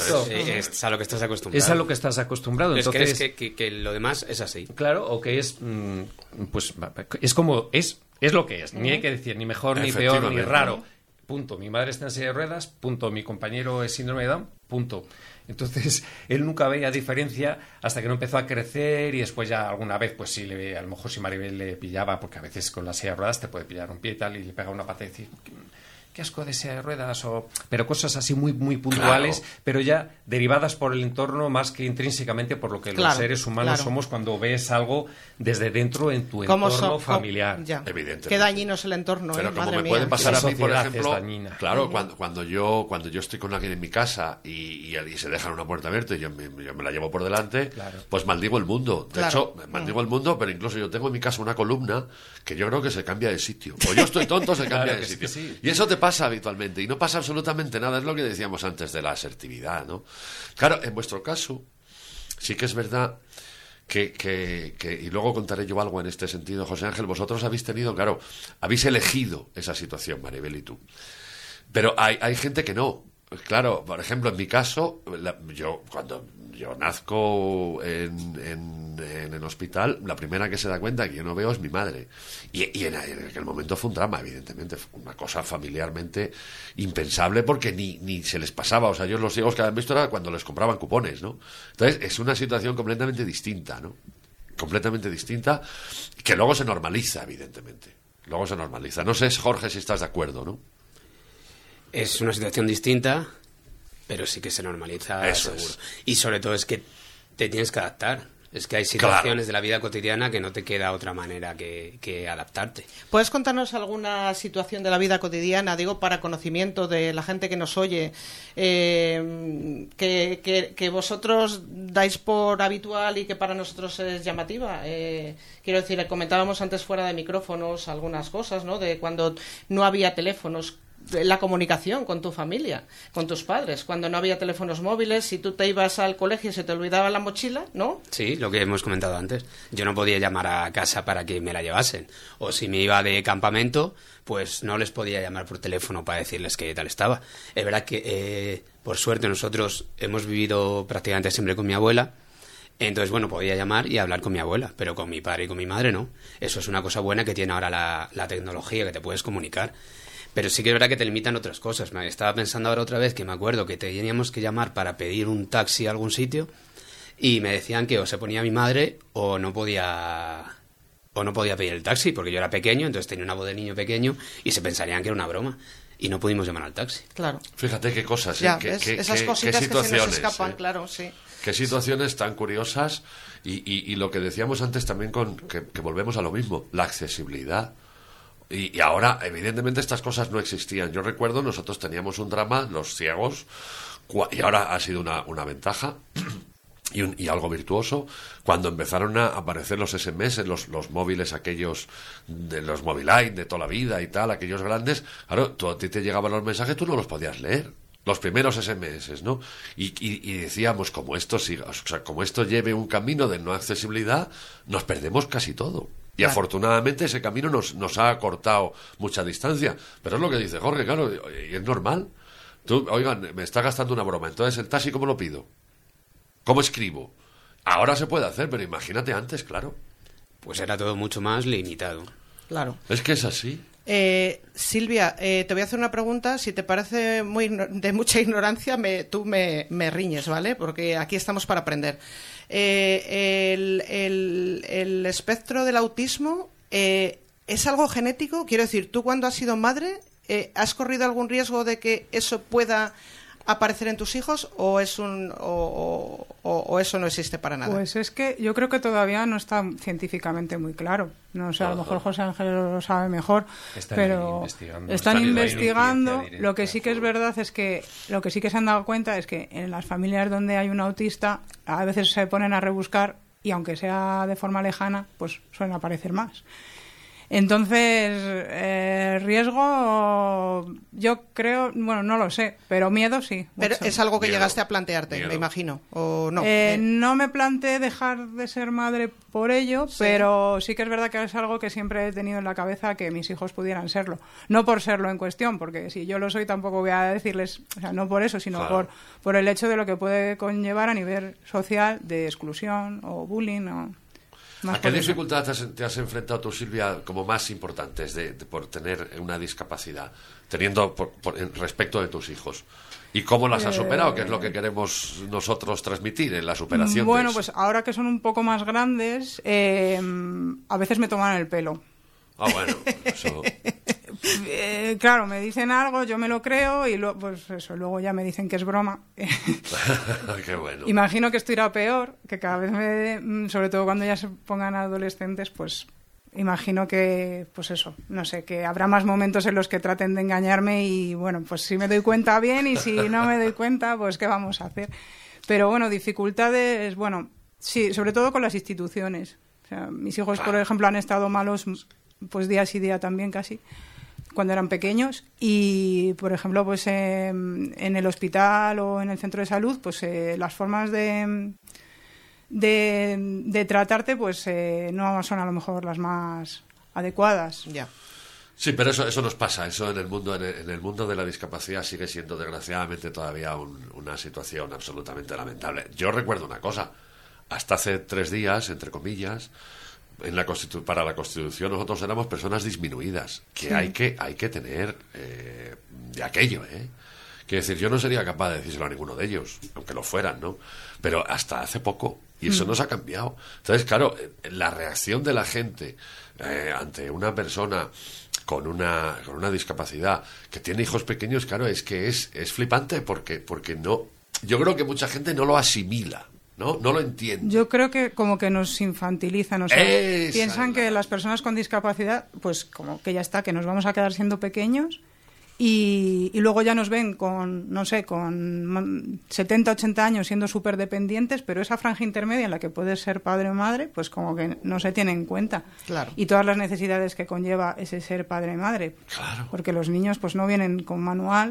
Es a lo que estás acostumbrado. Es a lo que estás acostumbrado. Entonces crees que lo demás es así. Claro, o que es, pues es como es lo que es. Ni hay que decir ni mejor, ni peor, ni raro. Punto. Mi madre está en silla de ruedas. Punto. Mi compañero es síndrome de Down. punto. Entonces, él nunca veía diferencia hasta que no empezó a crecer y después ya alguna vez, pues sí, a lo mejor si Maribel le pillaba, porque a veces con la silla de ruedas te puede pillar un pie y tal, y le pega una pata y decir, qué asco de silla de ruedas, pero cosas así muy, muy puntuales, claro, pero ya derivadas por el entorno más que intrínsecamente por lo que los seres humanos somos cuando ves algo desde dentro en tu entorno familiar. Evidentemente. Qué daño es el entorno. Pero como madre me mía. puede pasar a mí, por ejemplo, claro, cuando yo estoy con alguien en mi casa y se dejan una puerta abierta y yo me la llevo por delante, pues maldigo el mundo. De hecho, maldigo el mundo, pero incluso yo tengo en mi casa una columna que yo creo que se cambia de sitio. O yo estoy tonto, se cambia de sitio. Sí. Y eso te pasa habitualmente y no pasa absolutamente nada, es lo que decíamos antes de la asertividad, ¿no? Claro, en vuestro caso sí que es verdad que y luego contaré yo algo en este sentido, José Ángel, vosotros habéis elegido esa situación, Maribel y tú, pero hay gente que no. Claro, por ejemplo, en mi caso, cuando yo nazco en el hospital, la primera que se da cuenta que yo no veo es mi madre. Y en aquel momento fue un drama, evidentemente. Fue una cosa familiarmente impensable porque ni se les pasaba. O sea, ellos los ciegos que habían visto era cuando les compraban cupones, ¿no? Entonces, es una situación completamente distinta, ¿no? Completamente distinta, que luego se normaliza, evidentemente. Luego se normaliza. No sé, Jorge, si estás de acuerdo, ¿no? Es una situación distinta, pero sí que se normaliza, eso seguro. Es. Y sobre todo es que te tienes que adaptar. Es que hay situaciones de la vida cotidiana que no te queda otra manera que adaptarte. ¿Puedes contarnos alguna situación de la vida cotidiana, digo, para conocimiento de la gente que nos oye, que vosotros dais por habitual y que para nosotros es llamativa? Quiero decir, comentábamos antes fuera de micrófonos algunas cosas, ¿no? De cuando no había teléfonos, la comunicación con tu familia, con tus padres, cuando no había teléfonos móviles, si tú te ibas al colegio y se te olvidaba la mochila, ¿no? Sí, lo que hemos comentado antes. Yo no podía llamar a casa para que me la llevasen. O si me iba de campamento, pues no les podía llamar por teléfono para decirles qué tal estaba. Es verdad que, por suerte, nosotros hemos vivido prácticamente siempre con mi abuela. Entonces, bueno, podía llamar y hablar con mi abuela, pero con mi padre y con mi madre no. Eso es una cosa buena que tiene ahora la tecnología, que te puedes comunicar. Pero sí que es verdad que te limitan otras cosas. Me estaba pensando ahora otra vez que me acuerdo que teníamos que llamar para pedir un taxi a algún sitio y me decían que o se ponía mi madre o no podía pedir el taxi porque yo era pequeño, entonces tenía una voz de niño pequeño y se pensarían que era una broma y no pudimos llamar al taxi. Claro. Fíjate qué cosas, ya, esas cositas que se nos escapan, claro, sí. Qué situaciones tan curiosas y lo que decíamos antes también que volvemos a lo mismo, la accesibilidad. Y ahora, evidentemente, estas cosas no existían. Yo recuerdo, nosotros teníamos un drama, los ciegos, y ahora ha sido una ventaja y algo virtuoso, cuando empezaron a aparecer los SMS, los móviles aquellos, de los Movilite de toda la vida y tal, aquellos grandes. Claro, a ti te llegaban los mensajes, tú no los podías leer. Los primeros SMS, ¿no? Y decíamos, como esto lleve un camino de no accesibilidad, nos perdemos casi todo. Y afortunadamente ese camino nos ha acortado mucha distancia. Pero es lo que dice Jorge, claro, y es normal. Oigan, me está gastando una broma, entonces el taxi, ¿cómo lo pido? ¿Cómo escribo? Ahora se puede hacer, pero imagínate antes, claro. Pues era todo mucho más limitado. Claro. Es que es así. Silvia, te voy a hacer una pregunta. Si te parece de mucha ignorancia, tú me riñes, ¿vale? Porque aquí estamos para aprender. El espectro del autismo ¿es algo genético? Quiero decir, ¿tú cuando has sido madre has corrido algún riesgo de que eso pueda aparecer en tus hijos o eso no existe para nada? Pues es que yo creo que todavía no está científicamente muy claro. No sé, a lo mejor José Ángel lo sabe mejor, pero están investigando. Lo que sí que es verdad es que lo que sí que se han dado cuenta es que en las familias donde hay un autista a veces se ponen a rebuscar y aunque sea de forma lejana, pues suelen aparecer más. Entonces, riesgo, yo creo, bueno, no lo sé, pero miedo sí. Pero mucho. es algo que llegaste a plantearte, me imagino, ¿o no? No me planteé dejar de ser madre por ello, sí. Pero sí que es verdad que es algo que siempre he tenido en la cabeza, que mis hijos pudieran serlo. No por serlo en cuestión, porque si yo lo soy tampoco voy a decirles, o sea, no por eso, sino claro, por el hecho de lo que puede conllevar a nivel social de exclusión o bullying o... Más ¿A qué por eso. dificultades te has enfrentado tú, Silvia, como más importantes por tener una discapacidad, teniendo respecto de tus hijos? ¿Y cómo las has superado? ¿Qué es lo que queremos nosotros transmitir en la superación? Bueno, pues ahora que son un poco más grandes, a veces me toman el pelo. Ah, bueno, eso... Claro, me dicen algo, yo me lo creo y pues eso, luego ya me dicen que es broma. Qué bueno. Imagino que esto irá peor, que cada vez sobre todo cuando ya se pongan adolescentes, pues imagino que, pues eso, no sé, que habrá más momentos en los que traten de engañarme y bueno, pues si me doy cuenta bien y si no me doy cuenta, pues qué vamos a hacer. Pero bueno, dificultades, bueno, sí, sobre todo con las instituciones. O sea, mis hijos, por ejemplo, han estado malos pues día sí día también casi, cuando eran pequeños y, por ejemplo, pues en el hospital o en el centro de salud, pues las formas de tratarte pues no son a lo mejor las más adecuadas. Ya. Sí, pero eso nos pasa. Eso en el mundo de la discapacidad sigue siendo desgraciadamente todavía una situación absolutamente lamentable. Yo recuerdo una cosa. Hasta hace 3 días, entre comillas, para la Constitución nosotros éramos personas disminuidas, que sí. hay que tener de aquello, Quiero decir, yo no sería capaz de decírselo a ninguno de ellos, aunque lo fueran, ¿no? Pero hasta hace poco, y eso nos ha cambiado. Entonces, claro, la reacción de la gente ante una persona con una discapacidad que tiene hijos pequeños, claro, es que es flipante porque no, yo creo que mucha gente no lo asimila. No lo entiendo. Yo creo que como que nos infantilizan, o sea, piensan que las personas con discapacidad, pues como que ya está, que nos vamos a quedar siendo pequeños y luego ya nos ven con, no sé, con 70, 80 años siendo súper dependientes, pero esa franja intermedia en la que puedes ser padre o madre, pues como que no se tiene en cuenta. Claro. Y todas las necesidades que conlleva ese ser padre y madre. Claro. Porque los niños pues no vienen con manual.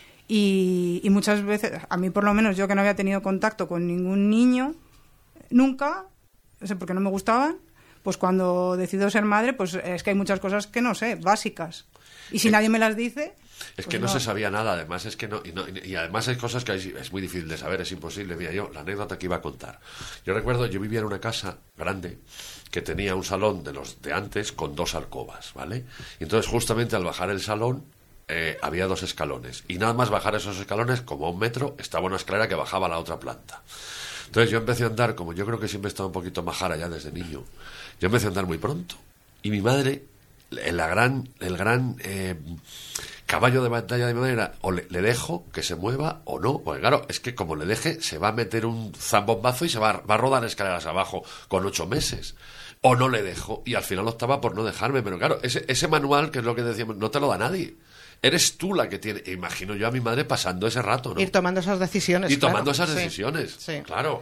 Y muchas veces, a mí por lo menos, yo que no había tenido contacto con ningún niño, nunca, no sé, porque no me gustaban, pues cuando decido ser madre, pues es que hay muchas cosas que no sé, básicas. Y si nadie me las dice... Es pues que no se sabía nada, además es que y además hay cosas que es muy difícil de saber, es imposible. Mira, yo, la anécdota que iba a contar. Yo recuerdo, yo vivía en una casa grande que tenía un salón de los de antes con 2 alcobas, ¿vale? Y entonces justamente al bajar el salón había 2 escalones y nada más bajar esos escalones como a 1 metro estaba una escalera que bajaba a la otra planta. Entonces yo empecé a andar, como yo creo que siempre he estado un poquito majara ya desde niño, yo empecé a andar muy pronto y mi madre, el gran caballo de batalla de mi madre era o le dejo que se mueva o no, porque claro, es que como le deje se va a meter un zambombazo y se va a rodar escaleras abajo con 8 meses. O no le dejo, y al final optaba por no dejarme, pero claro, ese manual, que es lo que decíamos, no te lo da nadie. Eres tú la que tiene. Imagino yo a mi madre pasando ese rato, ¿no? Ir tomando esas decisiones. Y tomando esas sí. decisiones, Sí. Claro.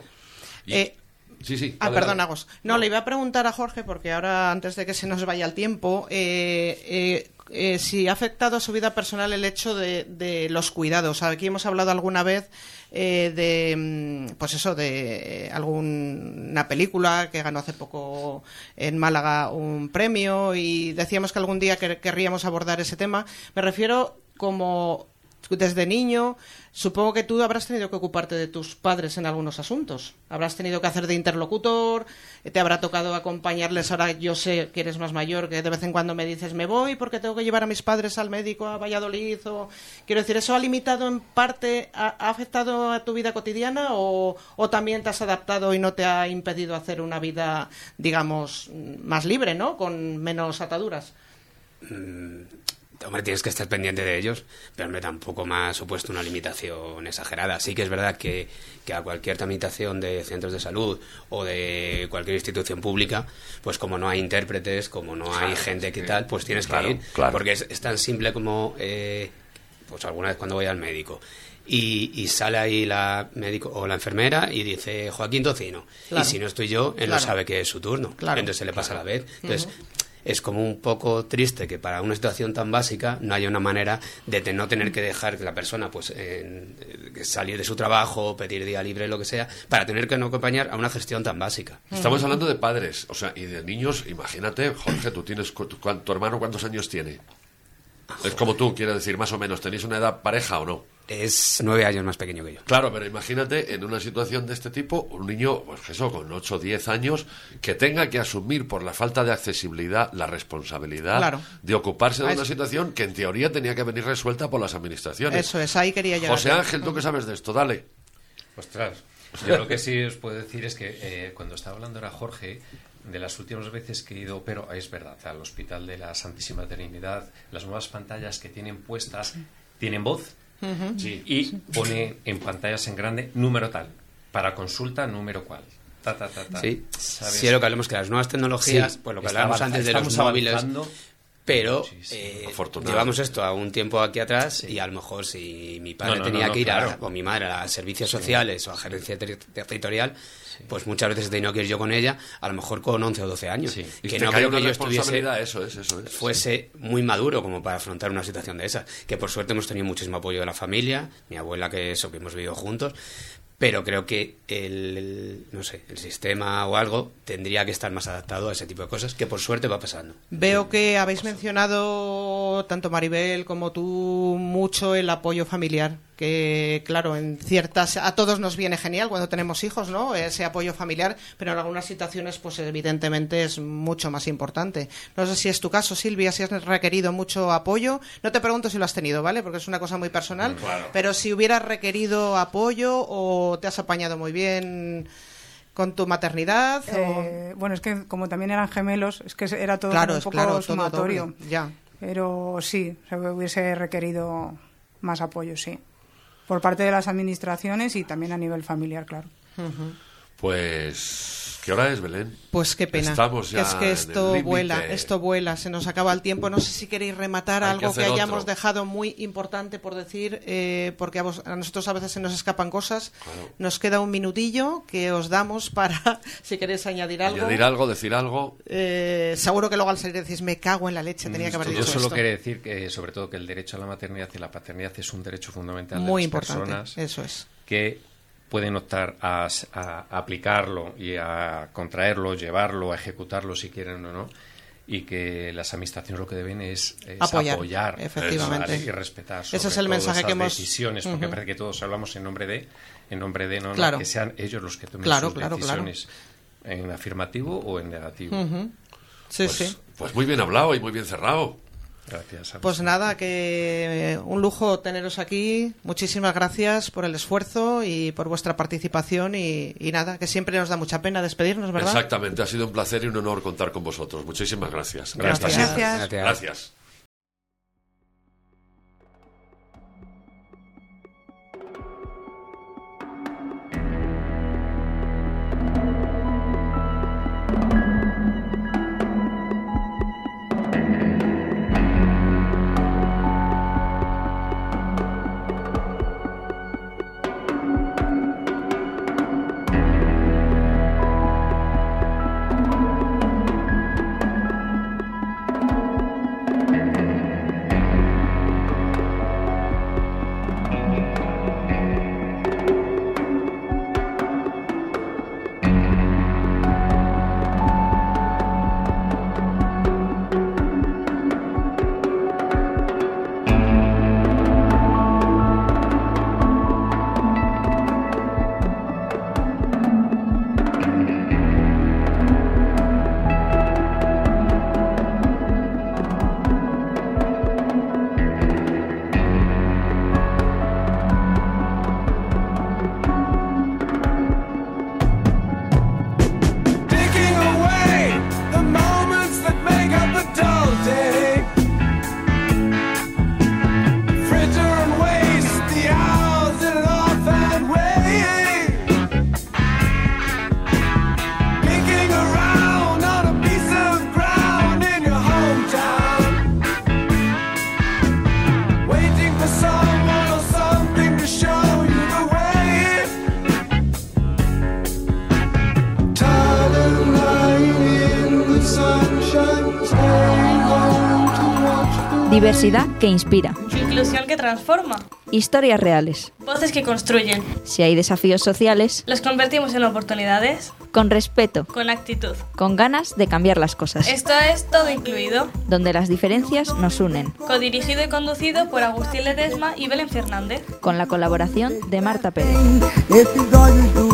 Sí. Perdón, Agos. No, le iba a preguntar a Jorge, porque ahora, antes de que se nos vaya el tiempo, si ha afectado a su vida personal el hecho de los cuidados. Aquí hemos hablado alguna vez de alguna película que ganó hace poco en Málaga un premio y decíamos que algún día querríamos abordar ese tema. Me refiero como desde niño, supongo que tú habrás tenido que ocuparte de tus padres en algunos asuntos. Habrás tenido que hacer de interlocutor, te habrá tocado acompañarles. Ahora yo sé que eres más mayor, que de vez en cuando me dices, me voy porque tengo que llevar a mis padres al médico a Valladolid. Quiero decir, ¿eso ha limitado en parte, ha afectado a tu vida cotidiana o también te has adaptado y no te ha impedido hacer una vida, digamos, más libre, ¿no? Con menos ataduras. Hombre, tienes que estar pendiente de ellos, pero hombre, tampoco me ha supuesto una limitación exagerada. Sí que es verdad que a cualquier tramitación de centros de salud o de cualquier institución pública, pues como no hay intérpretes, como no hay gente que tal, pues tienes que ir. Claro. Porque es tan simple como, pues alguna vez cuando voy al médico y sale ahí la médico o la enfermera y dice Joaquín Tocino. Claro. Y si no estoy yo, él no sabe que es su turno. Claro. Entonces se le pasa a la vez. Entonces... Es como un poco triste que para una situación tan básica no haya una manera de no tener que dejar que la persona pues salir de su trabajo, pedir día libre, lo que sea, para tener que no acompañar a una gestión tan básica. Estamos hablando de padres, o sea, y de niños. Imagínate, Jorge, tu hermano, ¿cuántos años tiene? Es como tú, quiero decir, más o menos, ¿tenéis una edad pareja o no? es 9 años más pequeño que yo. Claro, pero imagínate en una situación de este tipo, un niño, pues eso, con 8 o 10 años, que tenga que asumir por la falta de accesibilidad la responsabilidad de ocuparse de una situación que en teoría tenía que venir resuelta por las administraciones. Eso es, ahí quería llegar. José Ángel, ¿tú qué sabes de esto? Dale. Ostras, yo lo que sí os puedo decir es que cuando estaba hablando ahora Jorge, de las últimas veces que he ido, pero es verdad, al Hospital de la Santísima Trinidad, las nuevas pantallas que tienen puestas, tienen voz. Sí. Y pone en pantallas en grande número tal, para consulta número cual. Sí, sí, es lo que hablamos, que las nuevas tecnologías, pues lo que hablábamos antes de los móviles, pero llevamos esto a un tiempo aquí atrás y a lo mejor si mi padre tenía que ir o mi madre a servicios sociales o a gerencia territorial, pues muchas veces he tenido que ir yo con ella, a lo mejor con 11 o 12 años. Sí. Que no creo que yo estuviese, eso es. fuese muy maduro como para afrontar una situación de esas. Que por suerte hemos tenido muchísimo apoyo de la familia, mi abuela, que hemos vivido juntos, pero creo que el sistema o algo tendría que estar más adaptado a ese tipo de cosas, que por suerte va pasando. Veo que habéis mencionado, tanto Maribel como tú, mucho el apoyo familiar, que claro, a todos nos viene genial cuando tenemos hijos, ¿no? Ese apoyo familiar, pero en algunas situaciones pues evidentemente es mucho más importante. No sé si es tu caso, Silvia, si has requerido mucho apoyo. No te pregunto si lo has tenido, ¿vale? Porque es una cosa muy personal, pero si hubieras requerido apoyo o te has apañado muy bien con tu maternidad. Bueno, es que como también eran gemelos, es que era todo un poco sumatorio. Ya. Pero sí, hubiese requerido más apoyo, sí. Por parte de las administraciones y también a nivel familiar, claro. Pues, ¿qué hora es, Belén? Pues qué pena. Estamos ya es que esto vuela, se nos acaba el tiempo. No sé si queréis rematar algo que hayamos dejado muy importante por decir, porque a nosotros a veces se nos escapan cosas. Claro. Nos queda un minutillo que os damos para, si queréis añadir algo. Decir algo. Seguro que luego al salir decís, me cago en la leche, tenía que haber dicho esto. Yo solo quería decir que, sobre todo, que el derecho a la maternidad y la paternidad es un derecho fundamental muy de las importante. Personas. Eso es. Que pueden optar a aplicarlo y a contraerlo, llevarlo, a ejecutarlo si quieren o no, y que las administraciones lo que deben es apoyar efectivamente, y respetar. Ese es el mensaje que hemos decisiones, porque parece que todos hablamos en nombre de que sean ellos los que tomen sus decisiones en afirmativo o en negativo. Pues muy bien hablado y muy bien cerrado. Gracias. Pues nada, que un lujo teneros aquí. Muchísimas gracias por el esfuerzo y por vuestra participación y nada, que siempre nos da mucha pena despedirnos, ¿verdad? Exactamente, ha sido un placer y un honor contar con vosotros. Muchísimas gracias. Gracias. Diversidad que inspira. Inclusión que transforma. Historias reales. Voces que construyen. Si hay desafíos sociales, Los convertimos en oportunidades. con respeto, Con actitud. con ganas de cambiar las cosas. Esto es Todo Incluido. Donde las diferencias nos unen. Codirigido y conducido por Agustín Ledesma y Belén Fernández. Con la colaboración de Marta Pérez. Episódios do